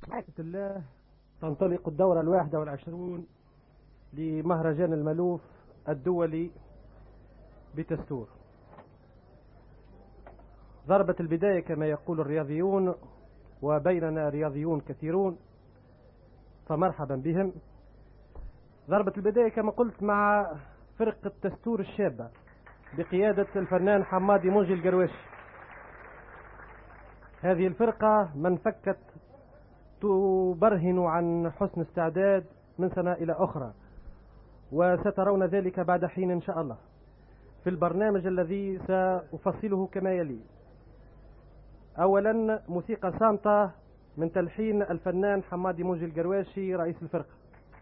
بحمد الله تنطلق الدورة 21 لمهرجان الملوف الدولي بتستور. ضربة البداية كما يقول الرياضيون، وبيننا رياضيون كثيرون فمرحبا بهم. ضربة البداية كما قلت مع فرقة تستور الشابة بقيادة الفنان حمادي منجي القرواشي. هذه الفرقة من فكت تبرهن عن حسن استعداد من سنة إلى أخرى، وسترون ذلك بعد حين إن شاء الله في البرنامج الذي سأفصله كما يلي. أولا موسيقى صامتة من تلحين الفنان حمادي منجي القرواشي رئيس الفرقة.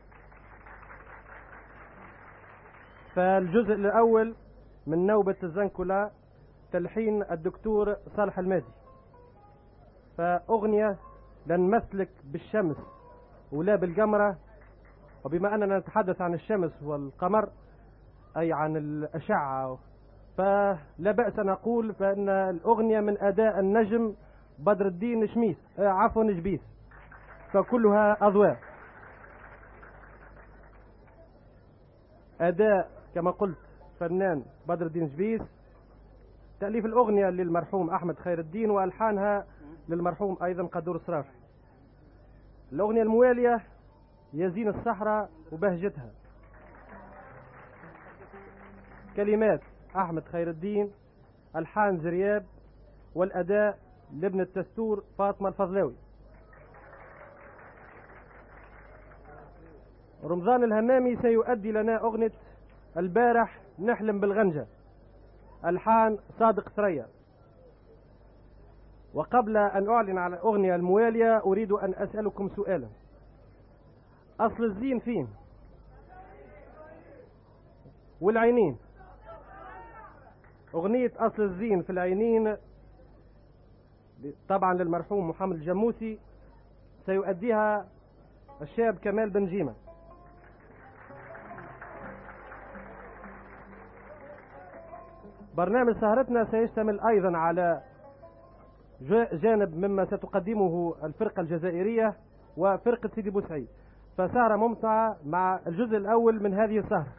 فالجزء الأول من نوبة الزنكولا تلحين الدكتور صالح المادي. فأغنية لن مسلك بالشمس ولا بالقمرة، وبما أننا نتحدث عن الشمس والقمر أي عن الأشعة، فلا بأس أن أقول فإن الأغنية من أداء النجم بدر الدين شميس نجبيس، فكلها أضواء. أداء كما قلت فنان بدر الدين شبيس، تأليف الأغنية للمرحوم أحمد خير الدين، وألحانها للمرحوم أيضا قدور الصرافي. الأغنية الموالية يزين الصحراء وبهجتها، كلمات أحمد خير الدين، ألحان زرياب، والأداء لابن التستور فاطمة الفضلاوي. رمضان الهمامي سيؤدي لنا أغنية البارح نحلم بالغنجة، ألحان صادق ثريا. وقبل أن أعلن على الأغنية الموالية أريد أن أسألكم سؤالا: أصل الزين فين؟ والعينين؟ أغنية أصل الزين في العينين طبعا للمرحوم محمد الجموسي سيؤديها الشاب كمال بن جيمة. برنامج سهرتنا سيشتمل أيضا على جانب مما ستقدمه الفرقة الجزائرية وفرقة سيدي بوسعيد، فسهرة ممتعة مع الجزء الأول من هذه السهرة.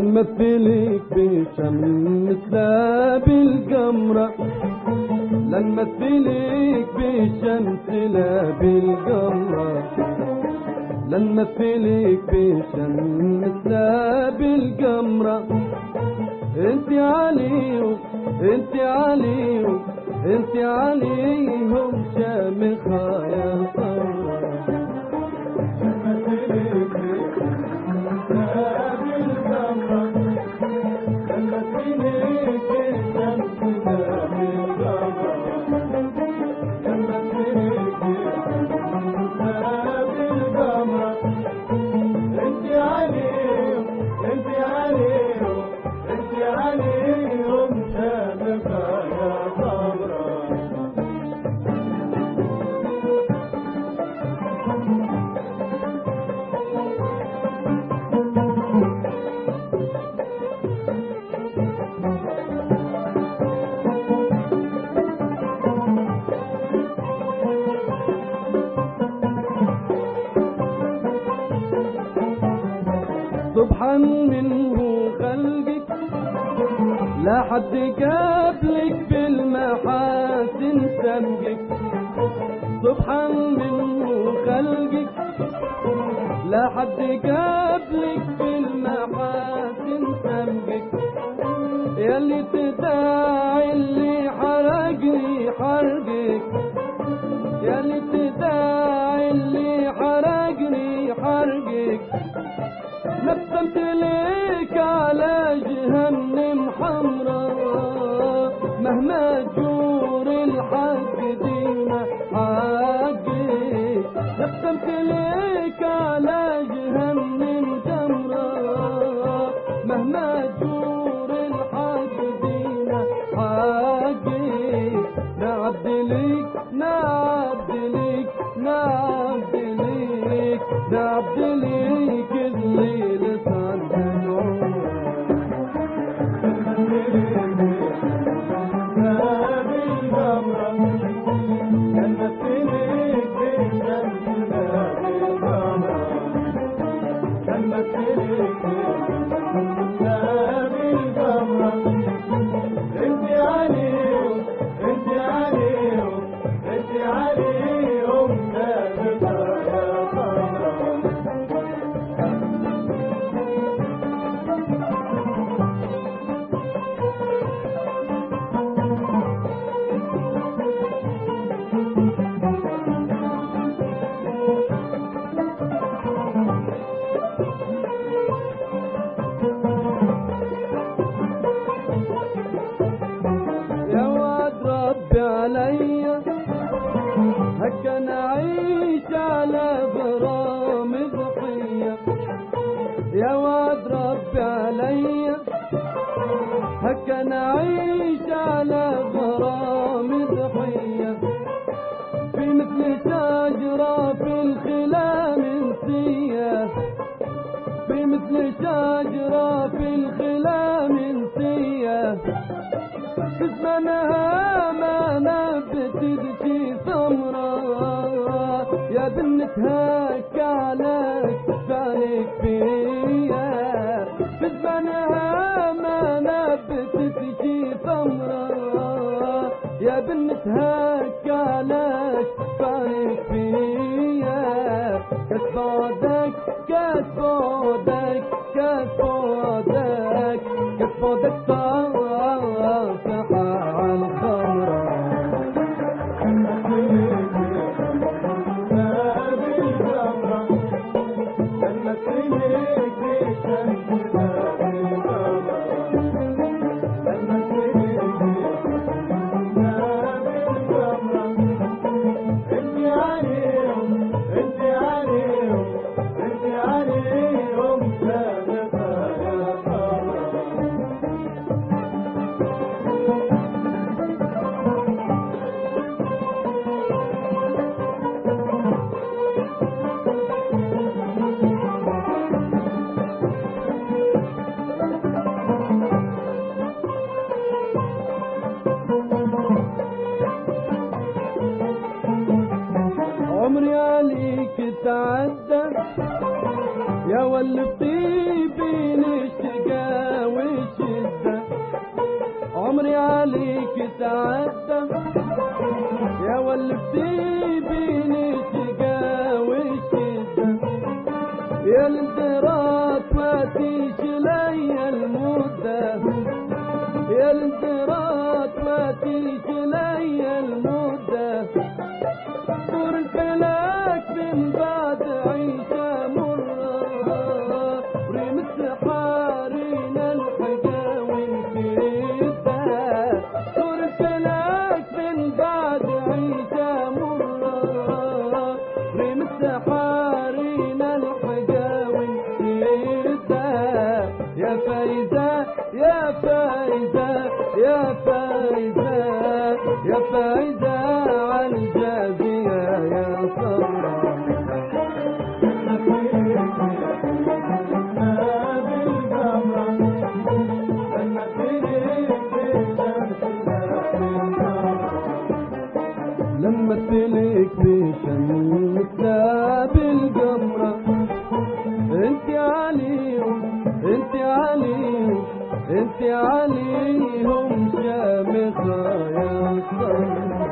نمثلك بشمس لا بالقمرة، نمثلك بشمس لا بالقمرة، نمثلك بشمس لا بالقمرة. انت عليهم انت عليهم انت عليهم شامخة يا ثورة. سبحان منه خلقك لا حد قبلك بالمحاسن سبقك. سبحان منه خلقك لا حد قبلك بالمحاسن سبقك. ياللي تداعي اللي حرقني حرقك، ياللي تداعي اللي حرقني حرقك. نبسمت ليك على جهنم حمراء مهما جور الحق دينا حقك. نبسمت ليك على جهنم حمراء مهما جور الحق دينا حقك. نعبد ليك نعبد ليك نعبد ليك نعبد ليك الليل صار عليا هكا نعيش على غرام ضحية. يا وعد ربي عليا هكا نعيش على غرام ضحية. في مثل شجرة في الخلا منسية، في مثل شجرة في الخلا منسية. في زمانها ما نبتت شي ثمرة يا بنت هكا عليك بالك فيا. في زمانها ما نبتت شي ثمرة يا بنت هكا عليك بالك فيا. كسبودك كسبودك كسبودك كسبودك صافح على الخمرة. عمري عليك تعدى يا واللي بطيبي نشتاق عمري عليك تعدى يا ولفتي بيني شقا والشدة يا الانتراك ما تيش لي المدة يا الانتراك ما تيش لي المدة صرت لك من بعد عيشة مرة رمت حارينا الحجا والكدة صرت لك من بعد عيشة مرة رمت حارينا الحجا والكدة يا فايزة يا فايزة يا فايزة يا فايزة عالجازية يا صبرا لما تلك بشمسها بالقمرة انت عليهم انت عليهم انت عليهم شامخة يا صبرا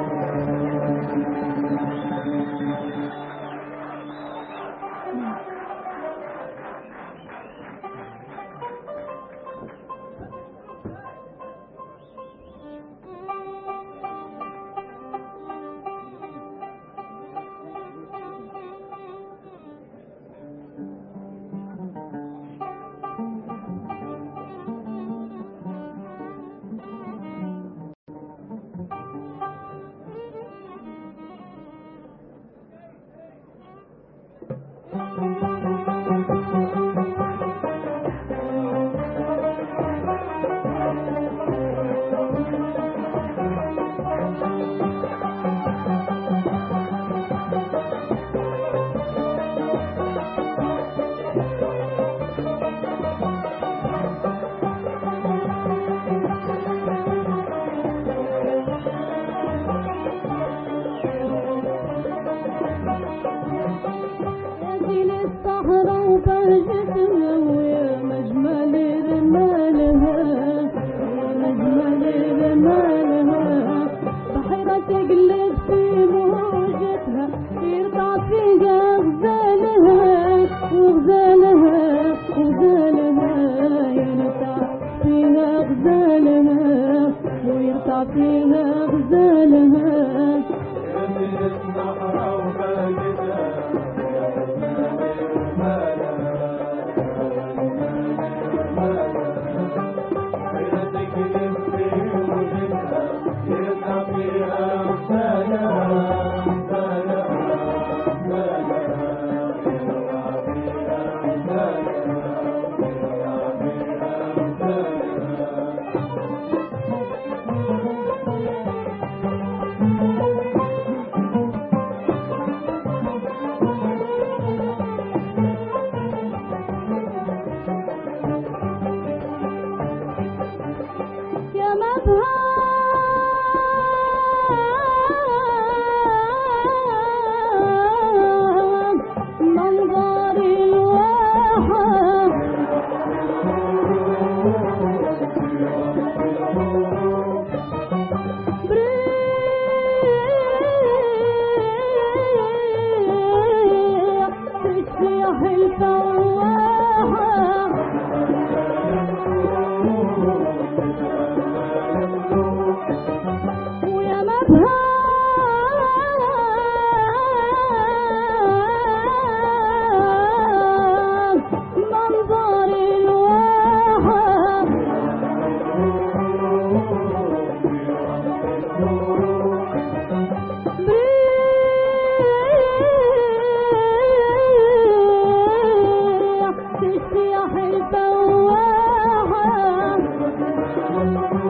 تشبيح الفواحة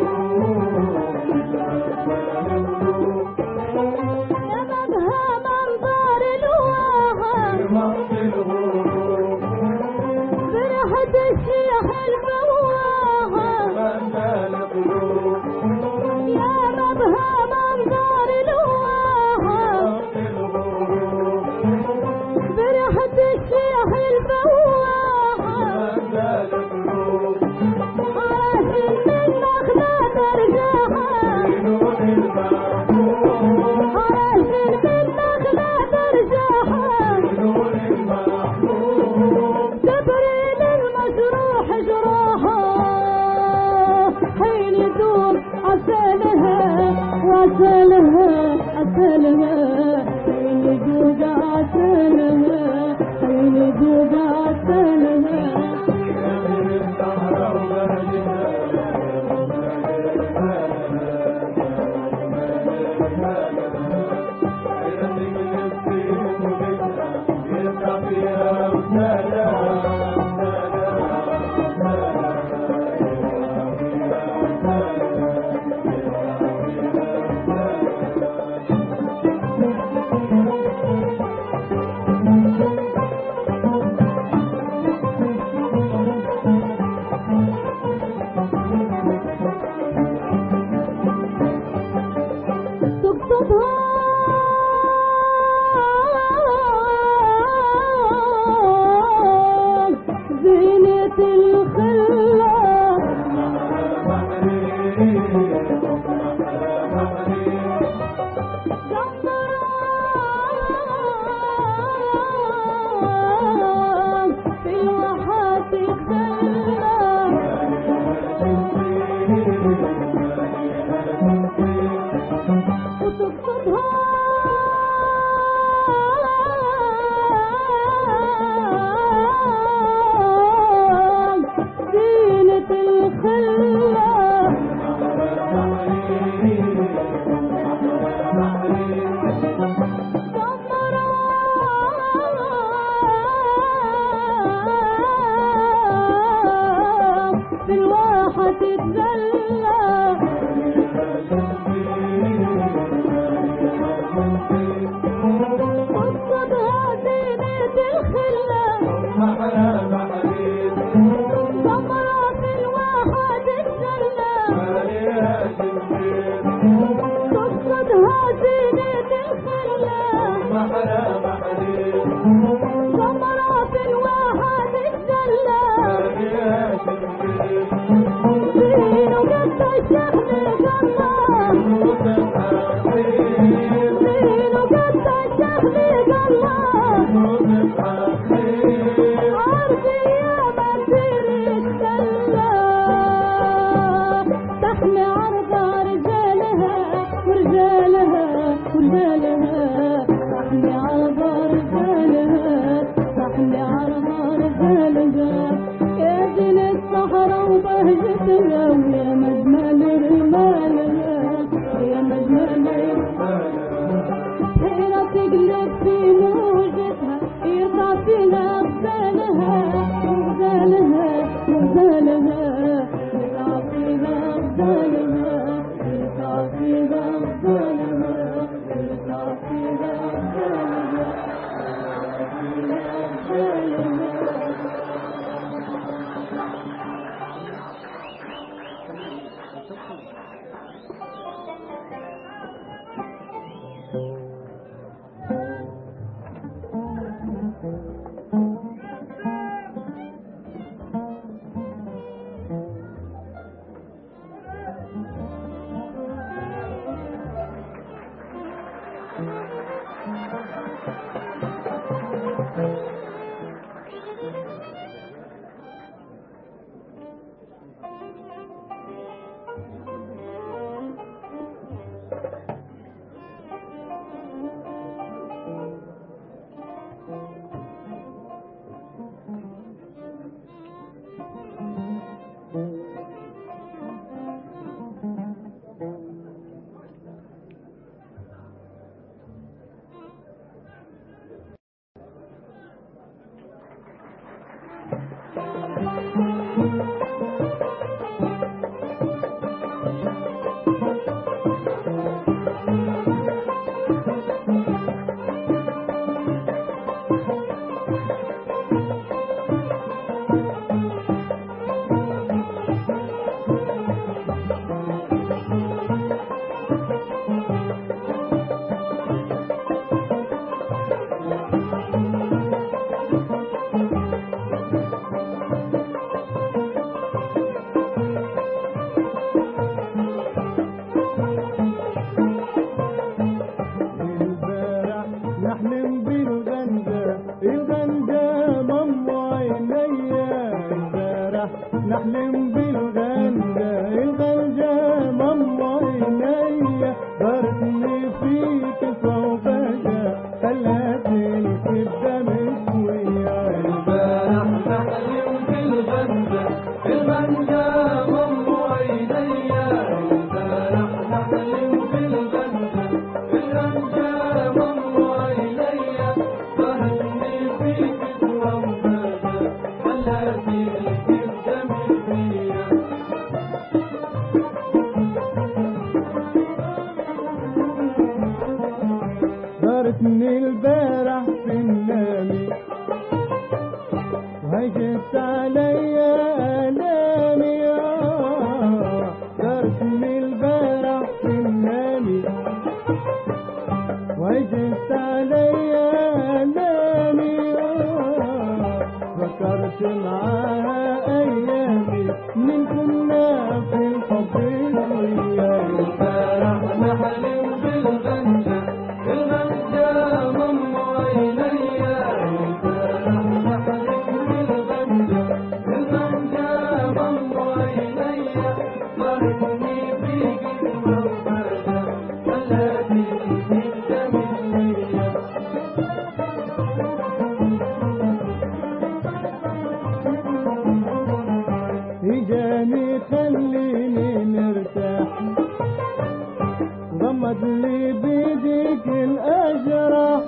عسلها وعسلها عسلها حين دوق عسلها حين دوق عسلها نحلم بالغنجة الغنجة ماما زارتني البارح في النامي وهجت عليا آلامي زارتني البارح في النامي وهجت عليا آلامي فكرت معاها أيامي من كنا في الحب وياي البارح نحلم بالغنجة الغنجة ضم عينيا البارح نحلم بالغنجة الغنجة ضم عينيا ظهرني فيك الموجة التي انت مني اجاني خليني نرتاح غمض لي بيديك الأجرح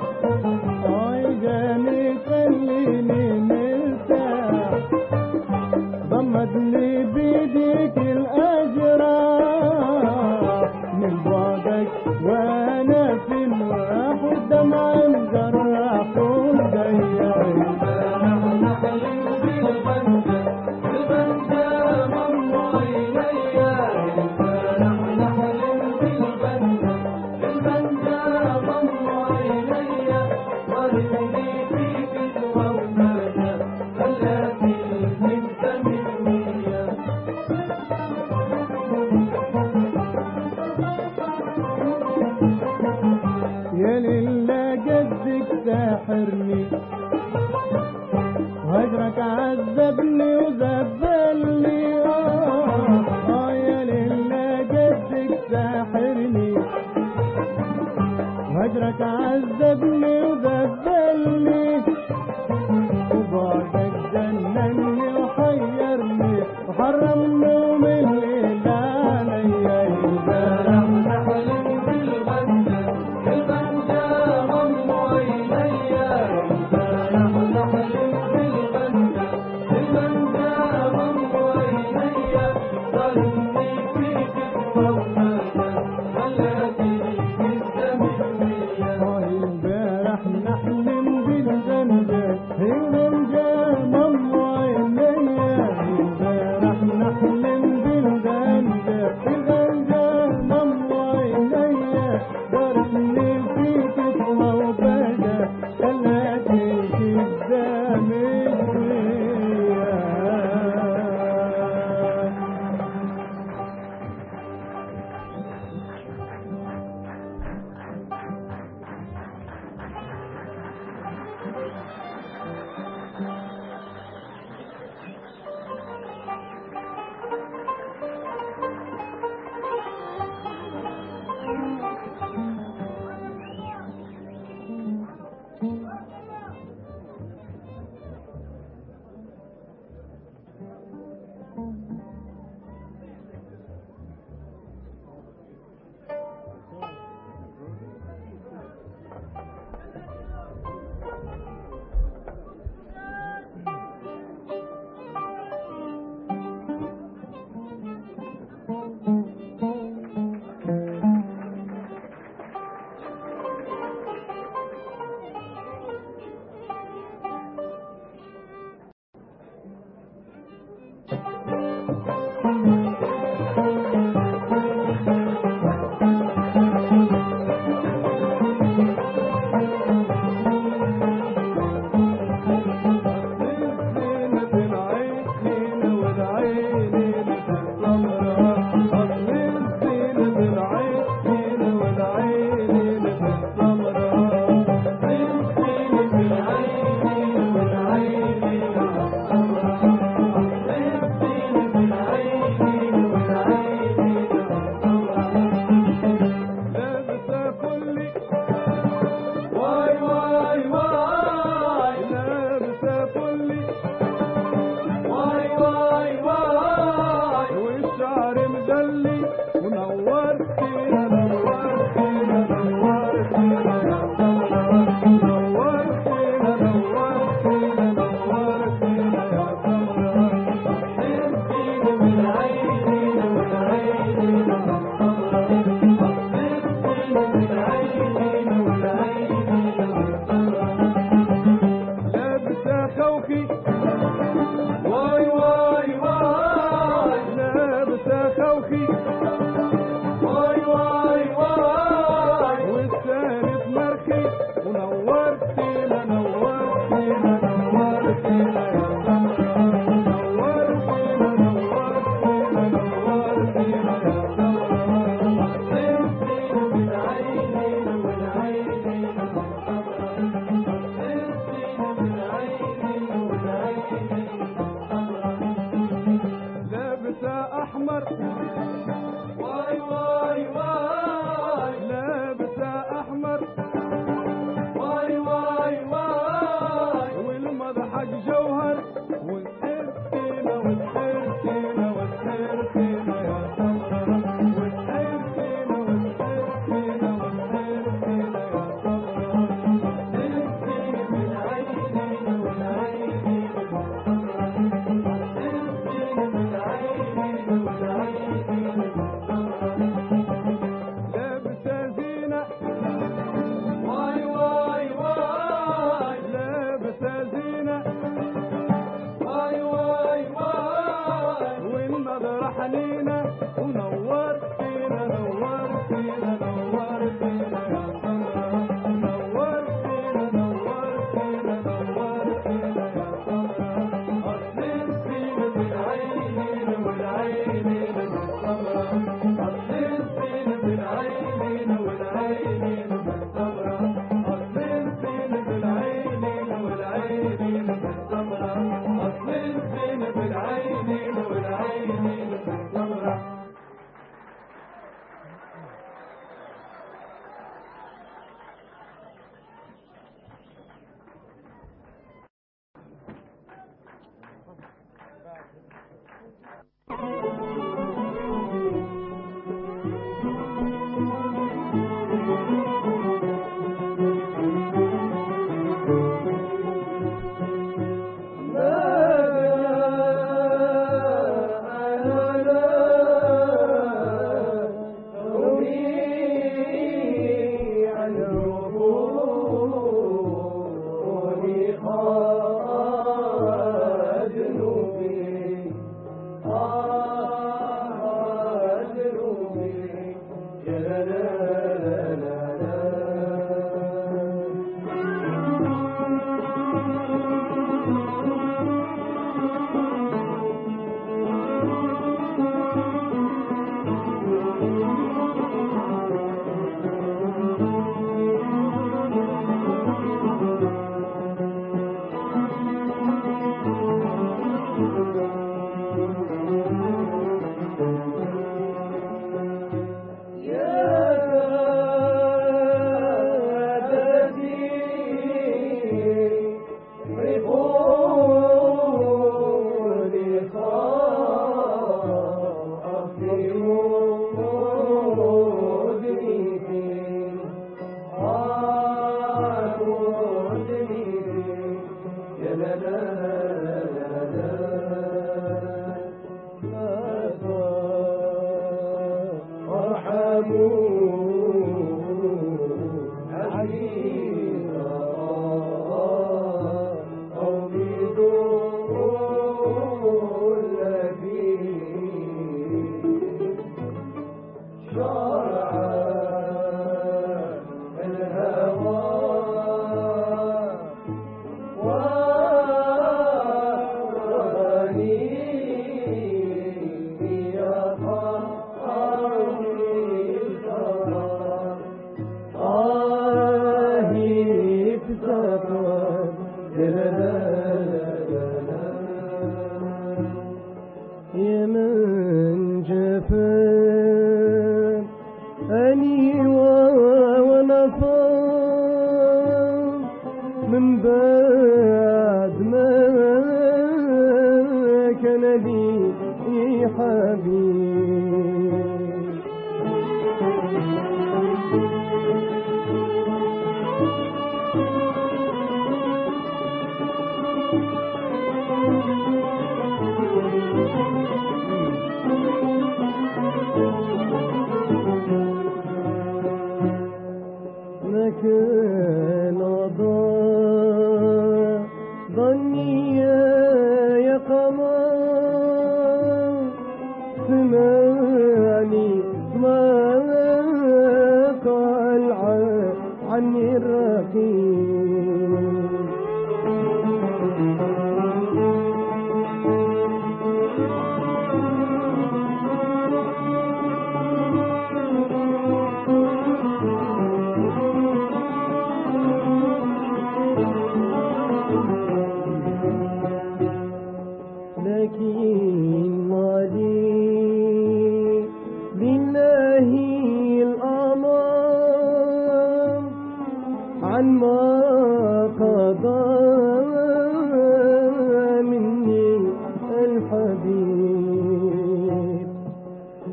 اجاني خليني نرتاح غمض لي بيديك الأجرح من بعدك وانا في الواح والدمع مجرح وضيق البارح نحلم بالغنجة الغنجة ضم عينيا البارح نحلم بالغنجة الغنجة ضم عينيا ظهرني فيك الموجة التي انت مني يا لله جدك ساحرني وهجرك عذبني وذبلني يا لله جدك ساحرني وهجرك عذبني وذبلني وبعدك جنني وحيرني وحرم نومي الليل عليا البارح نحلم بالغنجة الغنجة ضم عينيا البارح نحلم بالغنجة الغنجة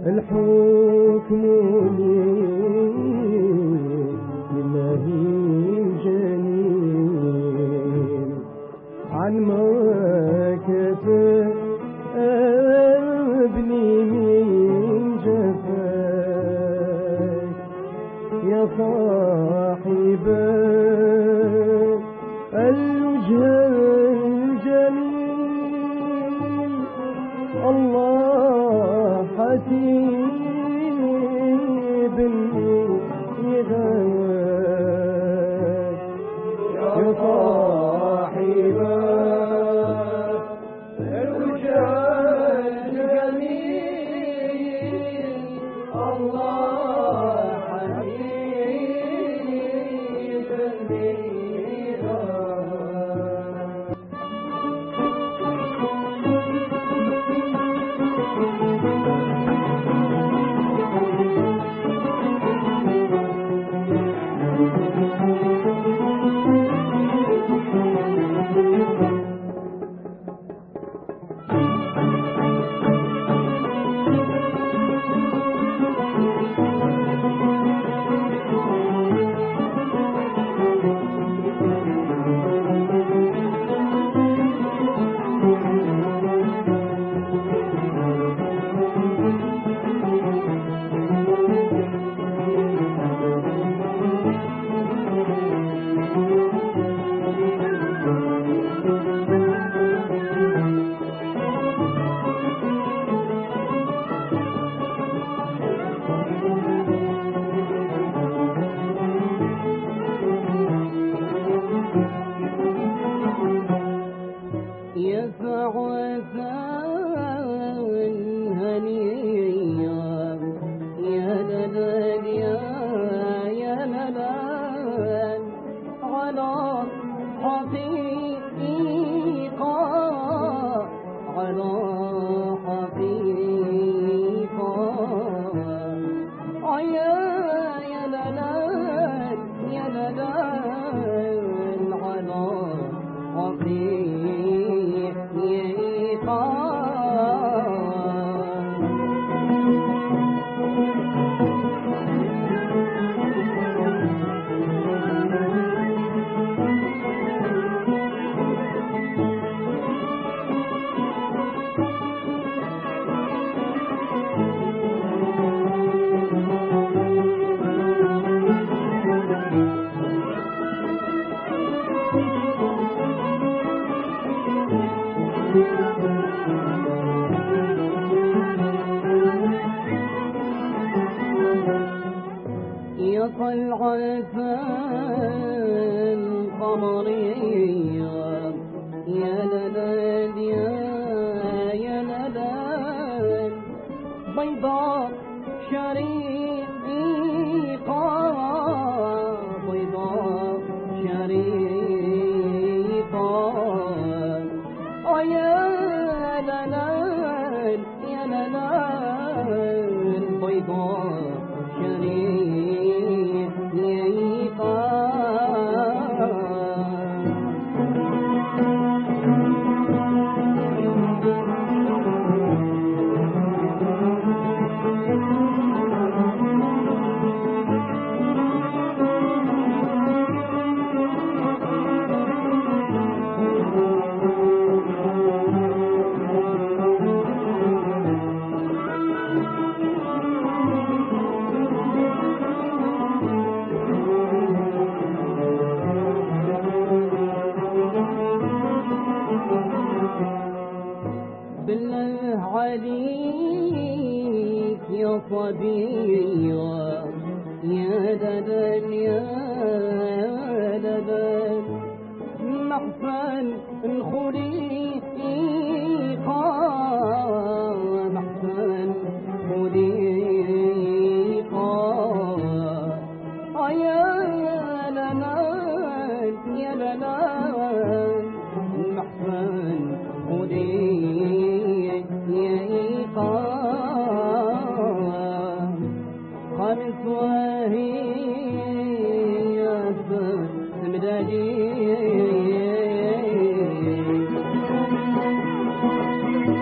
الحكم لله جميل عن ما كتب ابني من جفاك يا صاحب الوجه الجميل الله حسيبني يغاك يا صاحب الوجه الجميل الله حسيبني يغاك طلعة القمرية يا لداد يا لداد بيضاء شريقة بيضاء شريقة يا لداد يا لداد بيضاء بالله عليك يا صبية يا دبل يا دبل محفل الخليقة محفل خليقة يا لنان يا لنان محفل خليقة خمس وهي يا مدادي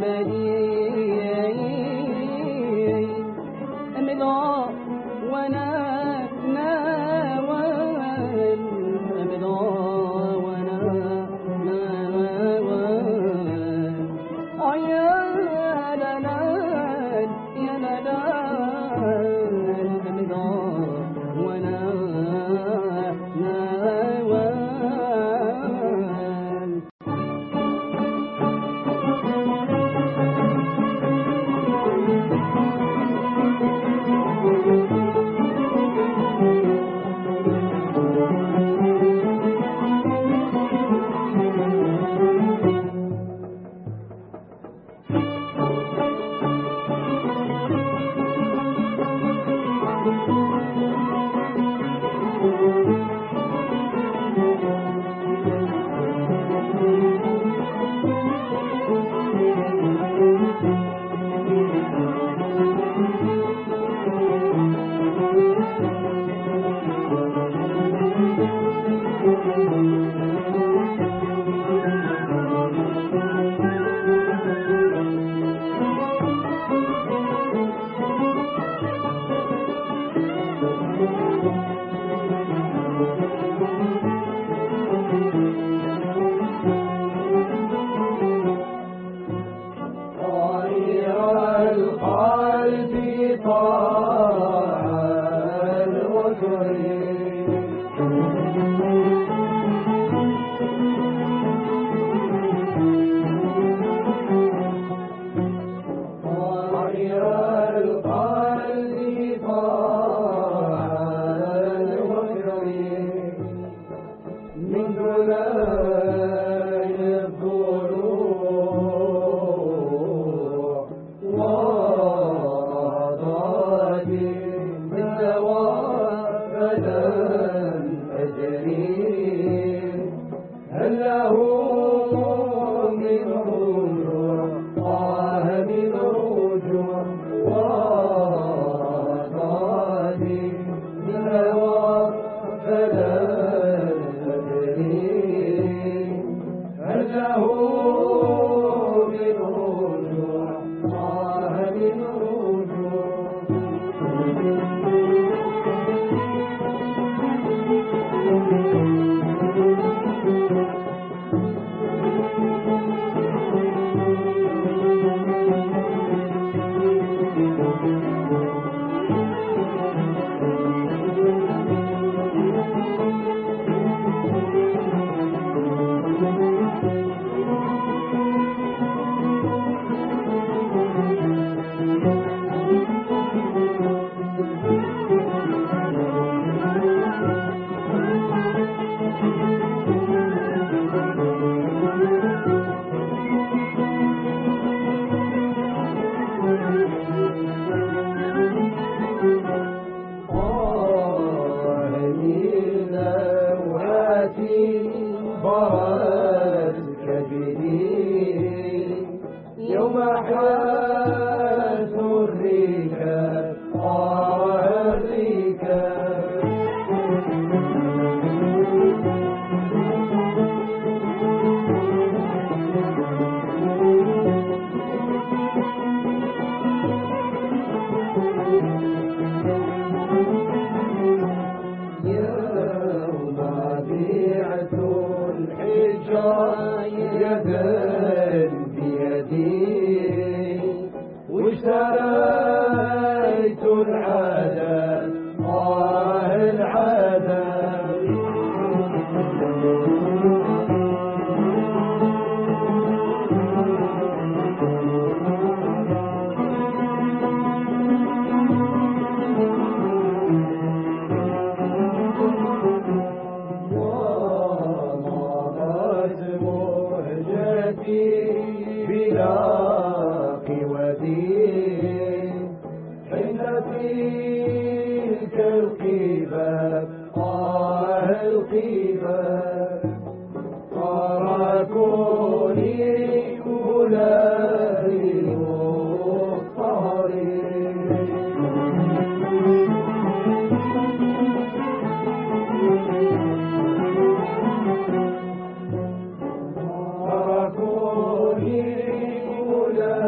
تركوني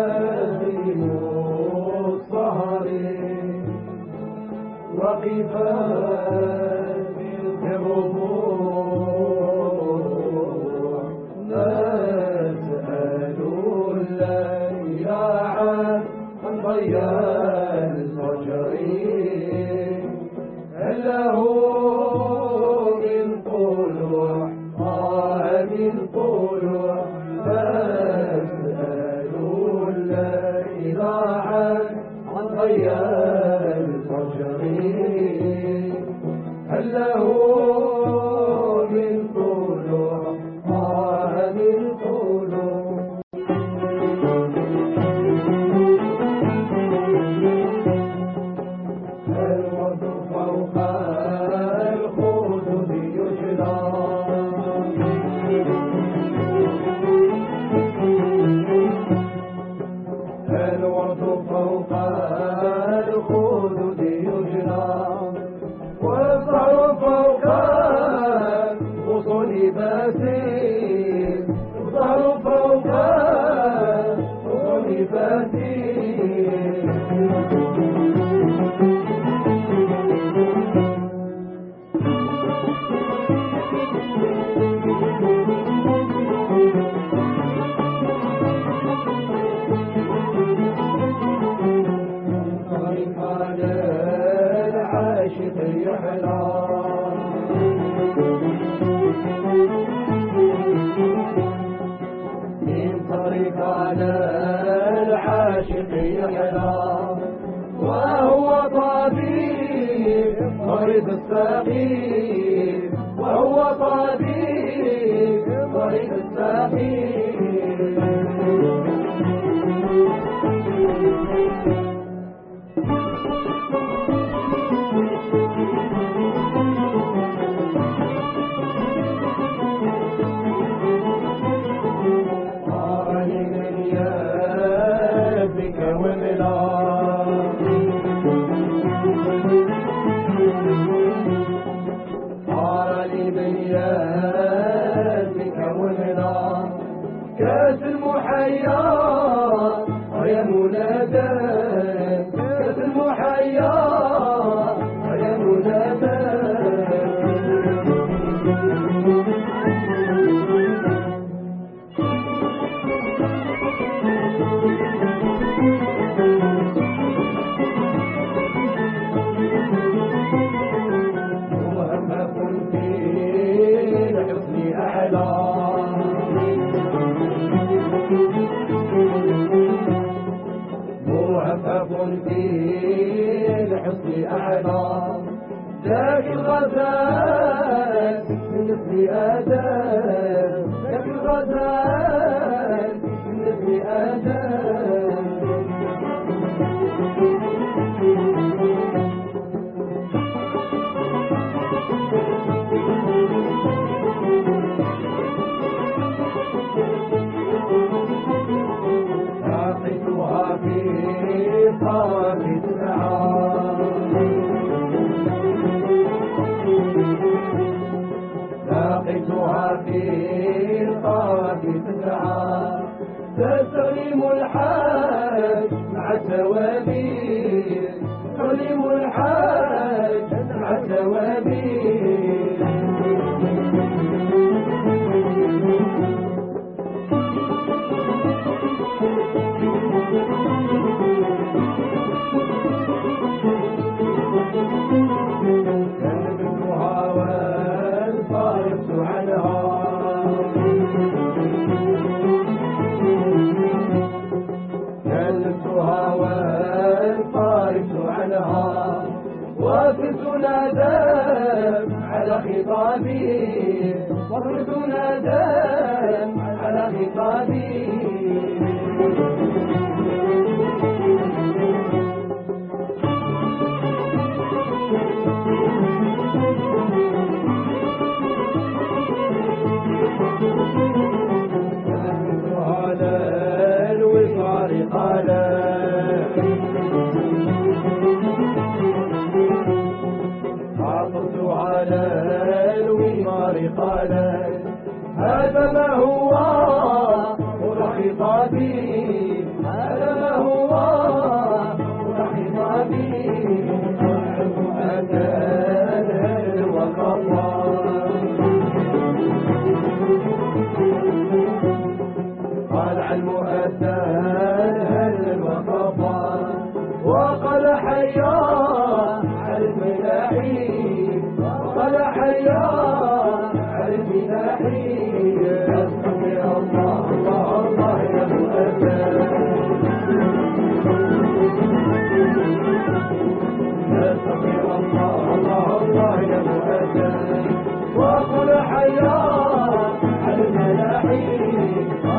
واقفات بالربوع نسأل الليل عن ضياء الفجر هل له من طلوع من طلوع نسأل الليل عن ضياء الفجر هل له من طلوع من طلوع الورد فوق الخدود يجلى الورد فوق الخدود يجلى والزهر فوق الغصن الزهر فوق الغصن وهو طبيب مريض السقيم وهو طبيب مريض السقيم كاس المحيا ويا منادى كاس المحيا ويا منادى مهمة في الحسن أعلى مرفق في الحسن أعلى ذاك الغزال من مثل آدم ذاك الغزال من مثل آدم راقتها في طرف السعار لاقيتها في طرف السعار تستغيم الحاج مع التوابين تستغيم الحاج مع التوابين كلمتها وانصرفت عنها كلمتها وانصرفت عنها وصرت نادم على خطابي وصرت نادم على خطابي على الوصال قال عطفت على الوصال قال هذا ما هو خطابي هذا ما هو خطابي مؤذن استغفر الله الله الله يا مؤذن وقل حيا على الملاحين